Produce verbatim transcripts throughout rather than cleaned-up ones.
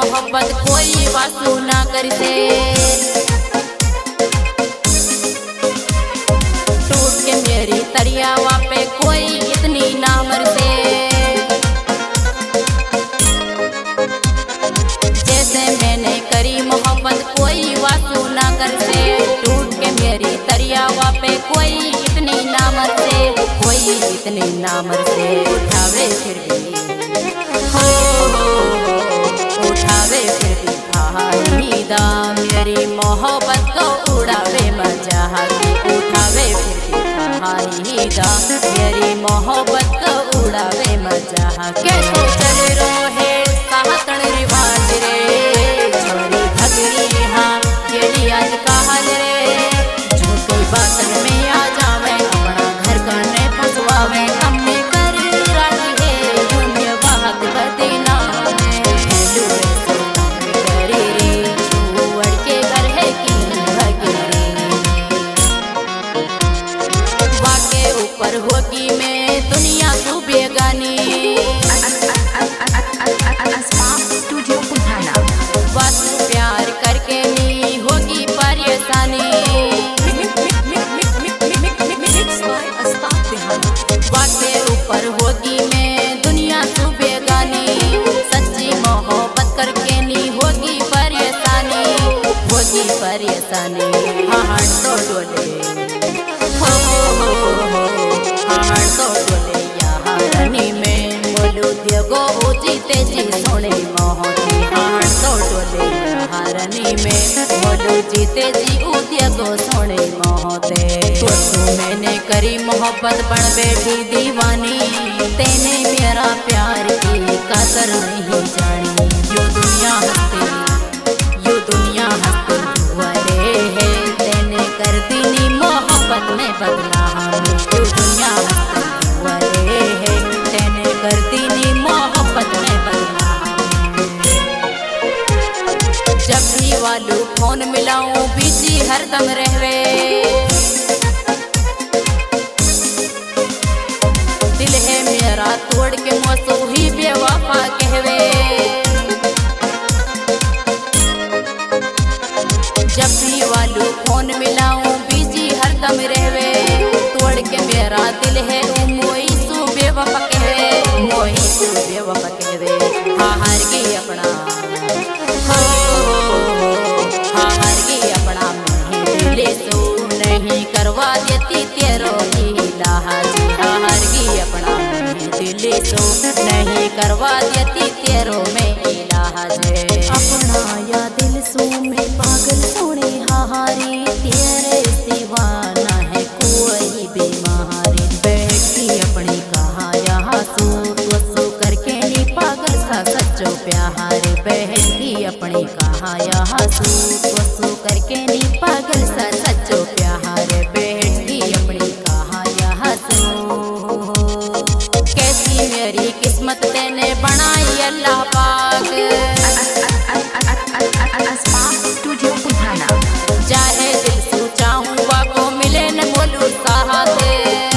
मोहब्बत कोई वासू ना कर से। टूट के मेरी तरियावा पे कोई इतनी ना मर से। जैसे मैंने करी मोहब्बत कोई वासू ना कर से। टूट के मेरी तरियावा पे कोई इतनी ना मर से, कोई इतनी ना मर से। उठावे फिर भी हो, हो, हो उठावे फिर भी फाहीदा, मेरी मोहब्बत को उड़ावे मजाक। उठावे फिर भी फाहीदा, मेरी मोहब्बत को उड़ावे मजाक। कैसो चल रहे सातन रिवाज रे, छोरी भगरी हाँ जेड़ी आज काहल रे। झूठी बातन में आ जावे, अपना घर का ने फसवावे। हमने कर राजी है दुनिया बात बदीना में। लुए से करी रे छुअड़ के घर है की भगरी। वाके ऊपर होगी मैं दुनिया तू बेगानी। वासु प्यार करके नी होगी परेशानी। वाके ऊपर होगी मैं दुनिया तू बेगानी। सच्ची मोहब्बत करके नी होगी परेशानी, होगी परेशानी। हाथ तो डोले हो, हो, हो, हाथ तो डोले यहाँ रनी में। बोलू दियो जीते जी सोने मोहती। हाथ तो डोले यहाँ रनी में, बोलू जीते जी उद्या को सोने मोहते। तो मैंने करी मोहब्बत बन बैठी दीवानी। तेने मेरा प्यार की कदर नहीं जानी। यो दुनिया हंसती, यो दुनिया हंसती वाले है। तेने कर दी मोहब्बत में बदला हमें। यो दुनिया हंसती वाले है, तेने कर दी मोहब्बत में बदला हमें। जब भी वालू फोन मिलाऊं बीजी हरदम रहवे। दिल है मेरा तोड़ के मौसू ही बेवफा कहवे। जब भी वालू फोन मिलाऊं बीजी हरदम रहवे। तोड़ के मेरा दिल है मोई सू बेवफा कहवे। मोई सू बेवफा कहवे। हाँ हार गई अपना हो, हाँ हार गई अपना मैं दिल सू नहीं करवा देती तेरो ही लाजी। हाँ हार गई अपना मैं दिल सू नहीं करवा देती तेरो में इलाजे। अपना या दिल सू में पागल सोने हारी। तेरे सिवा ना है कोई बीमारी। बैठी अपनी कहा यहाँ सू वसू करके नी पागल सा सच्चो प्यार। बहन की अपनी कहा यहाँ सू वसू करके नी पागल सा सच्चो प्यार। बहन की अपनी कहा यहाँ सू। कैसी मेरी किस्मत तेने बनाई अल्लाह पाक। चाहे दिल सू चाहूँ वाको मिले न बोलू साहते।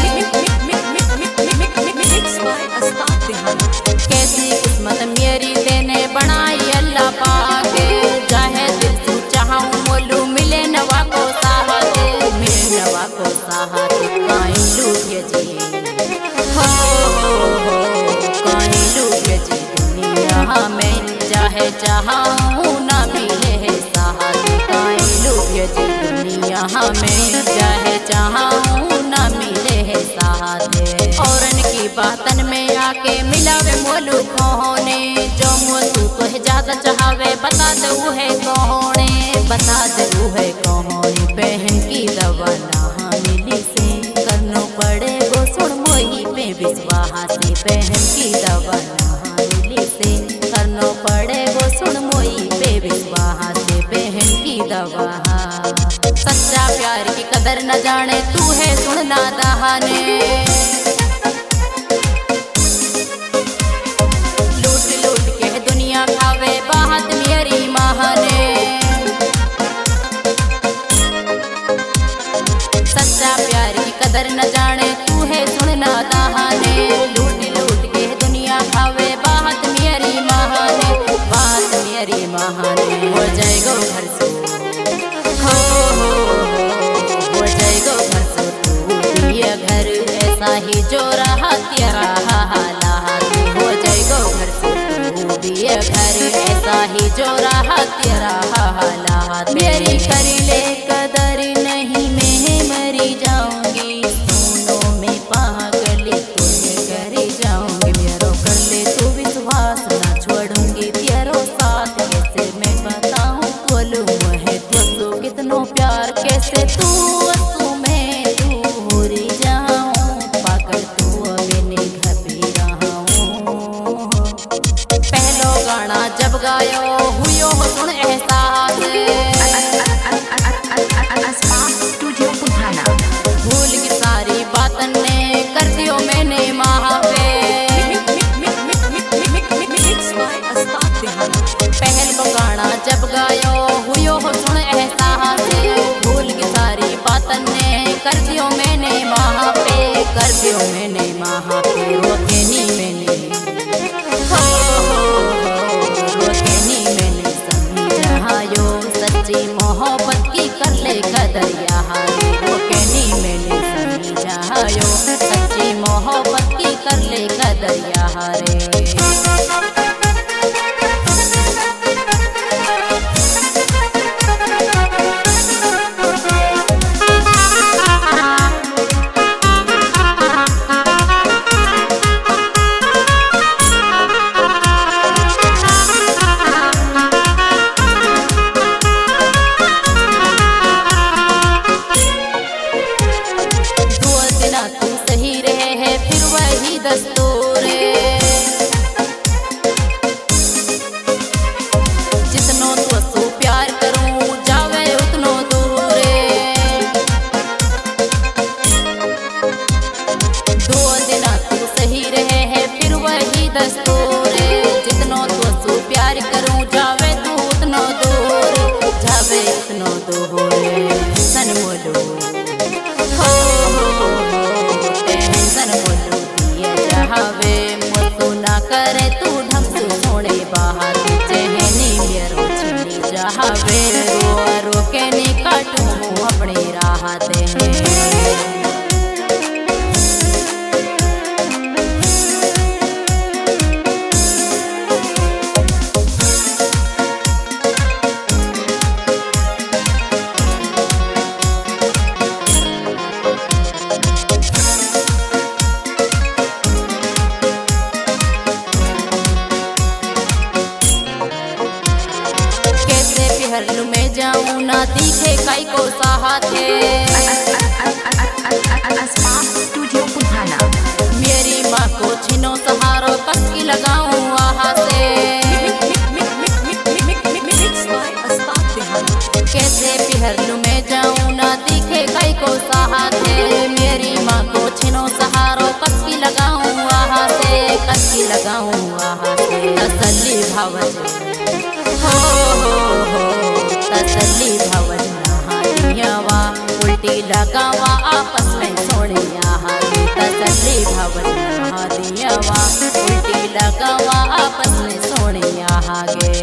कैसी किस्मत मेरी तेने बनाई अल्लाह पाक। चाहे दिल सू चाहूँ बोलू मिले न वाको साहते। मिले न वाको साहते। काई लूटे जी हो, हो, हो काई लूटे जी दुनिया में। चाहे चाहूँ ना मिले है साहते। काई लूटे जी दुनिया में। चाहे चाहूँ ना मिले है साहते। औरन की बातन में आके मिलावे मोलू कौने। जो मोलू को है ज्यादा चाहवे बता दो है कौने। बता दो है कौने। बहन की दवा ना मिली से करनो पड़े वो सुन मोही पे विश्वास। बहन की दवा ना मिली से करनो पड़े वो सुन मोही पे विश्वास। बहन की दवा सच्चा प्यार की कदर न जाने तू है सुनना दहाने। लूट लूट के दुनिया खावे बात मेरी माँ ने। सच्चा प्यार की कदर न जाने तू है सुनना दहाने। लूट लूट के दुनिया खावे बात मेरी माँ ने। बात मेरी बहाने हो जाएगो घर से हो हो हो जाएगो घर से तू ये घर ऐसा ही जो रहा तेरा हालात हो जाएगो घर से तू ये घर ऐसा ही जो रहा तेरा हालात मेरी कर ले कदर नहीं मैं मरी जाऊंगी सुनो मैं पागल तुम्हें कर जाऊंगी मेरो कर ले तू विश्वास ना छोड़ूंगी तेरो साथ कैसे मैं बताऊं बोलूं है तो कितनो प्यार कैसे तू तू मैं तू हो रही जाऊं पागल तू अभी नहीं घबी रहा हूं पहलो गाना जब गायो हुयो सुन एहसास भूल की सारी बातन ने कर दियो मैंने वहाँ पे पहल को गाना जब गायो हुयो हो सुन एहसास भूल की सारी बातन ने कर दियो मैंने वहाँ पे कर दियो मैंने वहाँ पे रोके नी मैंने हो रोके नी मैंने समझायो सच्ची मोहब्बत की कर ले कदर यहाँ रोके नी मैंने समझायो सच्ची मोहब्बत की कर ले कदर यहाँ रे तू सही रहे है फिर वही दस्तूर जितनो तो सो प्यार करूं जावे उतनो दूर दो दिन तू सही रहे है फिर वही दस्तूर जितनो तो सो प्यार करूं जावे तू उतनो दूर जावे उतनो दूर सन मोलो हो हो टेंशन मोलू दिए जहावे मुझको ना करे तू ढंग से छोड़े बाहर चहनी मेरो छिनी जहावे रो रो के नी काटूं अपनी राहत है हरलू में जाऊं ना दिखे काई को सहाते मेरी माँ को छिनो सहारो कसकी लगाऊं वहाँ से कैसे पिहरलू में जाऊं ना दिखे काई को सहाते मेरी माँ को छिनो सहारो कसकी लगाऊं वहाँ से कसकी लगाऊं वहाँ से तसल्ली भावज हो हो हो तसल्ली भवन नहानियावा उल्टी लगावा आपस में सोने यहाँ तसल्ली भवन नहानियावा उल्टी लगावा आपस में सोने यहाँ गे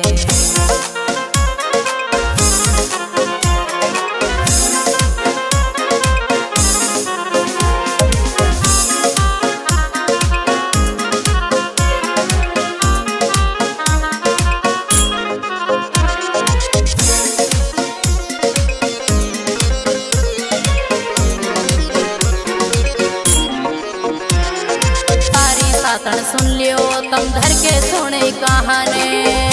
सुन लियो तुम धर के सोने कहाने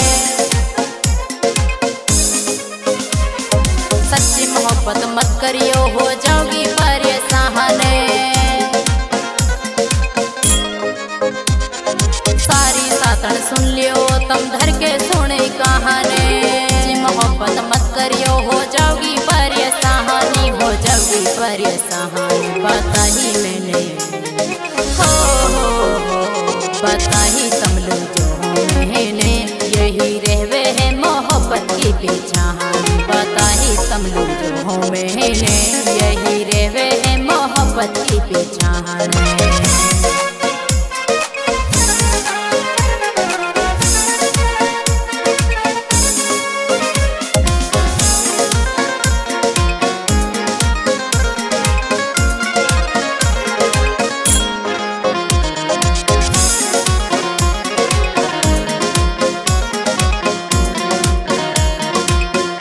सच्ची मोहब्बत मत करियो हो जाओगी परेशाने सारी सातन सुन लियो तुम धर के सोने कहाने मोहब्बत मत करियो हो जाओगी परेशानी हो जाओगी परेशानी